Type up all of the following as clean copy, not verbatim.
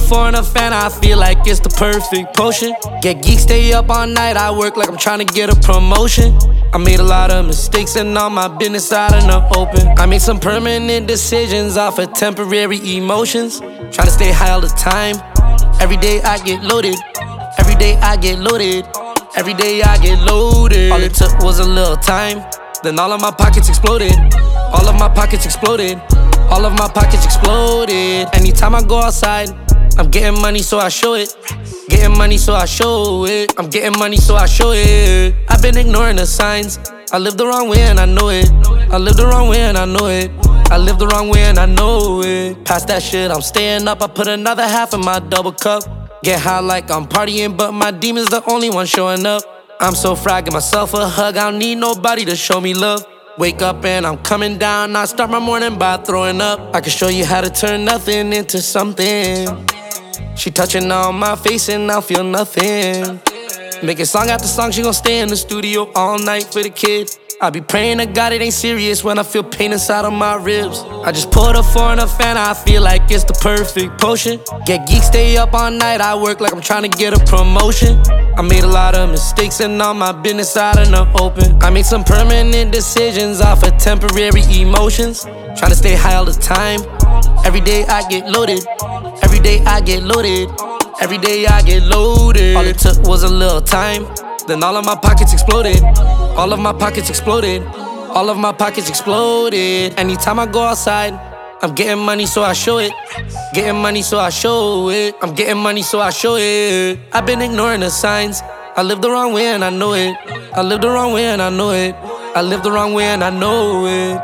four in a fan, I feel like it's the perfect potion. Get geek, stay up all night, I work like I'm trying to get a promotion. I made a lot of mistakes and all my business out in the open. I made some permanent decisions off of temporary emotions. Trying to stay high all the time. Every day I get loaded. Every day I get loaded. Every day I get loaded. All it took was a little time. Then all of my pockets exploded. All of my pockets exploded. All of my pockets exploded. Anytime I go outside, I'm getting money so I show it. Getting money so I show it. I'm getting money so I show it. I've been ignoring the signs. I lived the wrong way and I know it. I lived the wrong way and I know it. I lived the wrong way and I know it. Past that shit, I'm staying up. I put another half in my double cup. Get high like I'm partying, but my demon's the only one showing up. I'm so fried, give myself a hug. I don't need nobody to show me love. Wake up and I'm coming down. I start my morning by throwing up. I can show you how to turn nothing into something. She touching on my face and I feel nothing. Making song after song, she gon' stay in the studio all night for the kid. I be praying to God it ain't serious when I feel pain inside of my ribs. I just poured a four in a fan, I feel like it's the perfect potion. Get geek, stay up all night, I work like I'm trying to get a promotion. I made a lot of mistakes and all my business out in the open. I made some permanent decisions off of temporary emotions. Trying to stay high all the time. Every day I get loaded. Every day I get loaded. Every day I get loaded. All it took was a little time. Then all of my pockets exploded. All of my pockets exploded. All of my pockets exploded. Anytime I go outside, I'm getting money so I show it. Getting money so I show it. I'm getting money so I show it. I've been ignoring the signs. I lived the wrong way and I know it. I lived the wrong way and I know it. I lived the wrong way and I know it.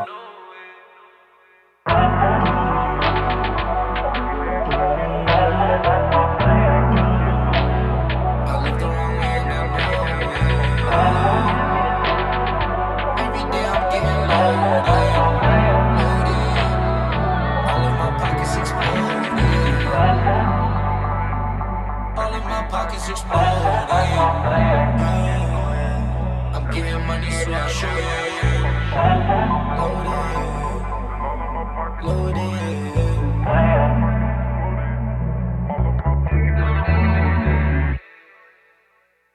Pockets exploding. I'm getting money so I show it. Loaded.